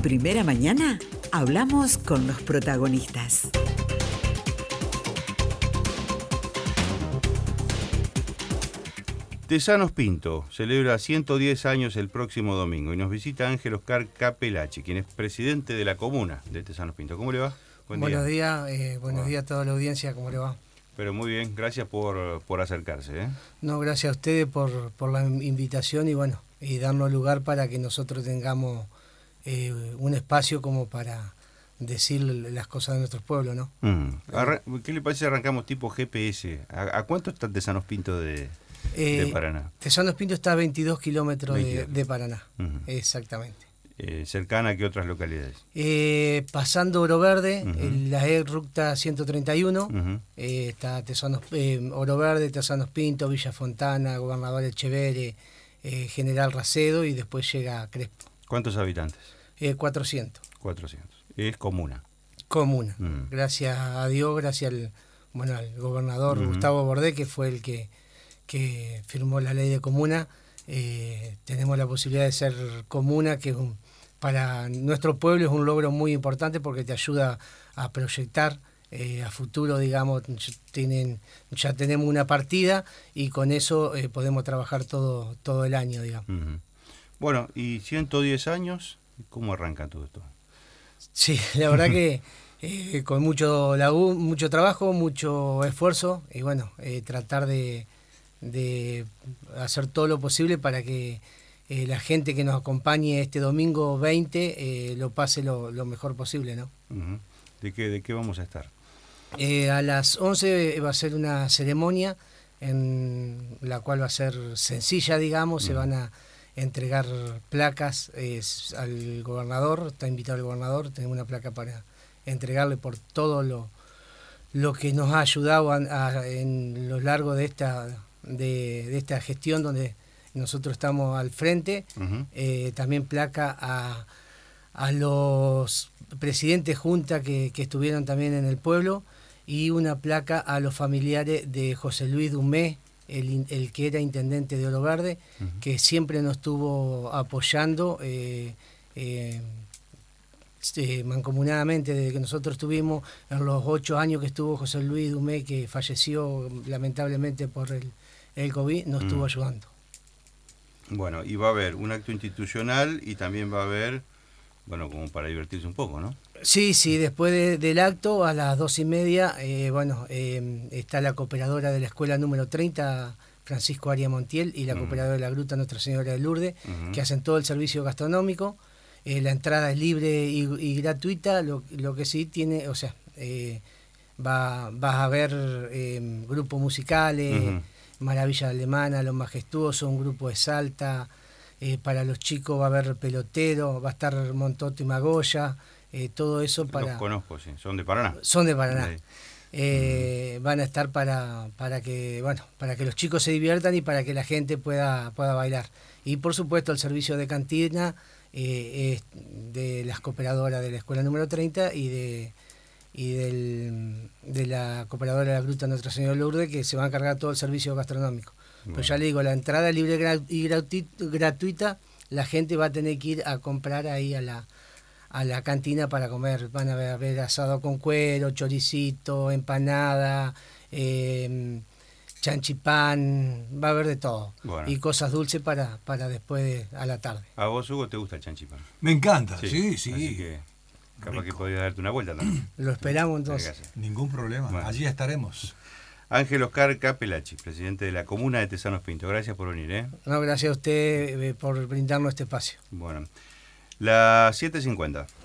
Primera Mañana hablamos con los protagonistas. Tesanos Pinto celebra 110 años el próximo domingo y nos visita Ángel Oscar Capelachi, quien es presidente de la comuna de Tesanos Pinto. ¿Cómo le va? Buenos días a toda la audiencia, ¿cómo le va? Pero muy bien, gracias por acercarse. No, gracias a ustedes por la invitación y darnos lugar para que nosotros tengamos un espacio como para decir las cosas de nuestros pueblos, ¿no? ¿Qué le parece si arrancamos tipo GPS? ¿A cuánto está Tesanos Pinto de Paraná? Tesanos Pinto está a 22 kilómetros de Paraná, exactamente. ¿Cercana a qué otras localidades? Pasando Oro Verde, la ruta 131, está Oro Verde, Tesanos Pinto, Villa Fontana, Gobernador Echeverre, General Racedo y después llega Crespo. ¿Cuántos habitantes? 400. 400. Es comuna. Comuna. Gracias a Dios, gracias al gobernador Gustavo Bordé, que fue el que firmó la ley de comuna. Tenemos la posibilidad de ser comuna, que para nuestro pueblo es un logro muy importante porque te ayuda a proyectar a futuro, digamos. Ya tenemos una partida y con eso podemos trabajar todo el año, digamos. Bueno, y 110 años, ¿cómo arranca todo esto? Sí, la verdad que con mucho trabajo, mucho esfuerzo y tratar de hacer todo lo posible para que la gente que nos acompañe este domingo 20 lo pase lo mejor posible, ¿no? ¿De qué vamos a estar? A las 11 va a ser una ceremonia en la cual va a ser sencilla, digamos. Se van a entregar placas al gobernador, está invitado el gobernador, tenemos una placa para entregarle por todo lo que nos ha ayudado en lo largo de esta gestión donde nosotros estamos al frente. También placa a los presidentes junta que estuvieron también en el pueblo y una placa a los familiares de José Luis Dumé, el que era intendente de Oro Verde, que siempre nos estuvo apoyando mancomunadamente desde que nosotros estuvimos, en los 8 años que estuvo José Luis Dumé, que falleció lamentablemente por el COVID, nos estuvo ayudando. Bueno, y va a haber un acto institucional y también va a haber, como para divertirse un poco, ¿no? Sí, después del acto, a las 2:30, está la cooperadora de la escuela número 30, Francisco Aria Montiel, y la cooperadora de la gruta Nuestra Señora de Lourdes, que hacen todo el servicio gastronómico. La entrada es libre y gratuita, lo que sí tiene, vas a ver grupos musicales, Maravilla Alemana, Los Majestuosos, un grupo de Salta, para los chicos va a haber pelotero, va a estar Montoto y Magoya, todo eso para... Los conozco, sí, son de Paraná. Son de Paraná. Van a estar para que los chicos se diviertan y para que la gente pueda bailar. Y por supuesto el servicio de cantina es de las cooperadoras de la escuela número 30 y de la cooperadora de la gruta Nuestra Señora de Lourdes, que se va a encargar todo el servicio gastronómico. Pero ya le digo, la entrada libre y gratuita, la gente va a tener que ir a comprar ahí a la cantina para comer. Van a ver asado con cuero, choricito, empanada, chanchipán, va a haber de todo. Y cosas dulces para después a la tarde. ¿A vos, Hugo, te gusta el chanchipán? Me encanta, sí. Así que capaz que podrías darte una vuelta también. Lo esperamos entonces. Ningún problema, allí estaremos. Ángel Oscar Capelachi, presidente de la comuna de Tesanos Pinto. Gracias por venir. No, gracias a usted por brindarnos este espacio. Bueno, las 7:50.